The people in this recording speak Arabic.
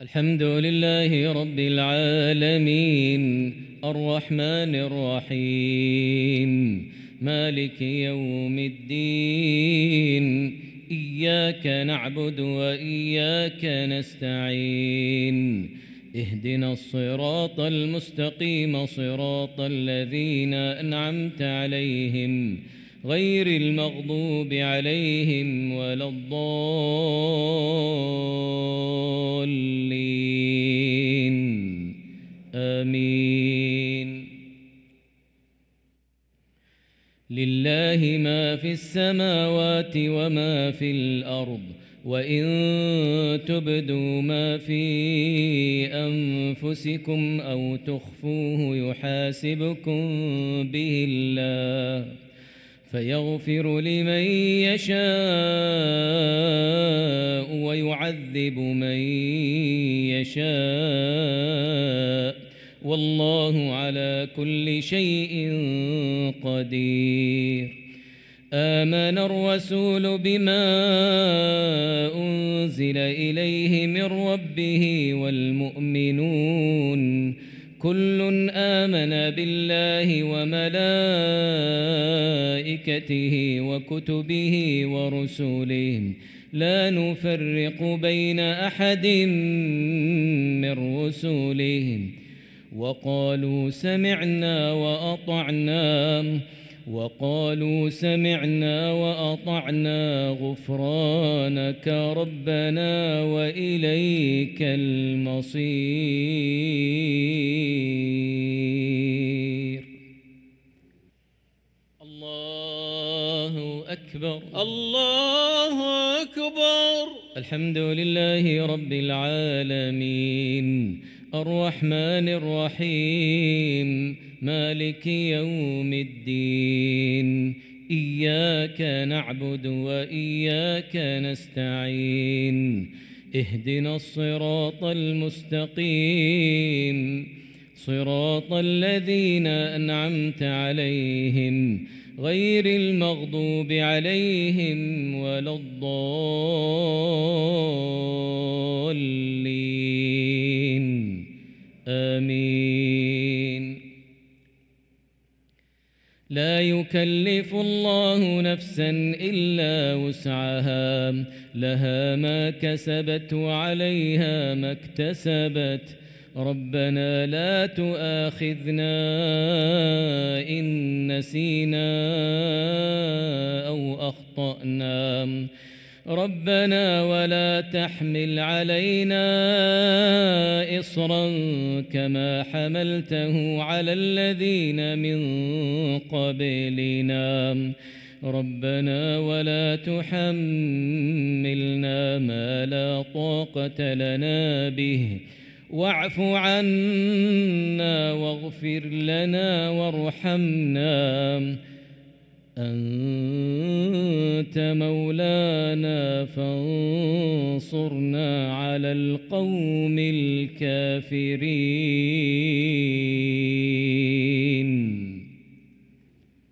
الحمد لله رب العالمين الرحمن الرحيم مالك يوم الدين إياك نعبد وإياك نستعين اهدنا الصراط المستقيم صراط الذين أنعمت عليهم غير المغضوب عليهم ولا الضالين آمين. لله ما في السماوات وما في الأرض وإن تبدوا ما في أنفسكم أو تخفوه يحاسبكم به الله فيغفر لمن يشاء ويعذب من يشاء والله على كل شيء قدير. آمن الرسول بما أنزل إليه من ربه والمؤمنون كل آمن بالله وملائكته وكتبه ورسله لا نفرق بين أحد من رسله وقالوا سمعنا وأطعنا غفرانك ربنا وإليك المصير. الله أكبر الله أكبر. الحمد لله رب العالمين الرحمن الرحيم مالك يوم الدين إياك نعبد وإياك نستعين اهدنا الصراط المستقيم صراط الذين أنعمت عليهم غير المغضوب عليهم ولا الضالين آمين. لا يكلف الله نفسا إلا وسعها لها ما كسبت وعليها ما اكتسبت ربنا لا تؤاخذنا إن نسينا أو أخطأنا ربنا ولا تحمل علينا إصرا كما حملته على الذين من قبلنا ربنا ولا تحملنا ما لا طاقة لنا به واعف عنا واغفر لنا وارحمنا أنت مولانا فانصرنا على القوم الكافرين.